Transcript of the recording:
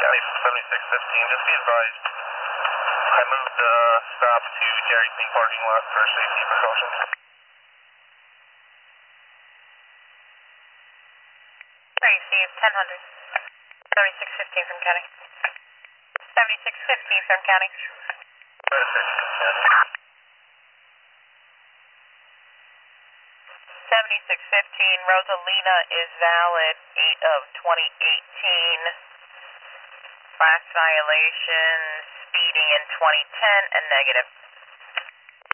County 7615, just be advised, I moved the stop to Jerry King parking lot for safety precautions. Receive 1000. 7615 from County. 7615 from County. 7615, Rosalina is valid, 8 of 2018. Class violation, speeding in 2010, and negative.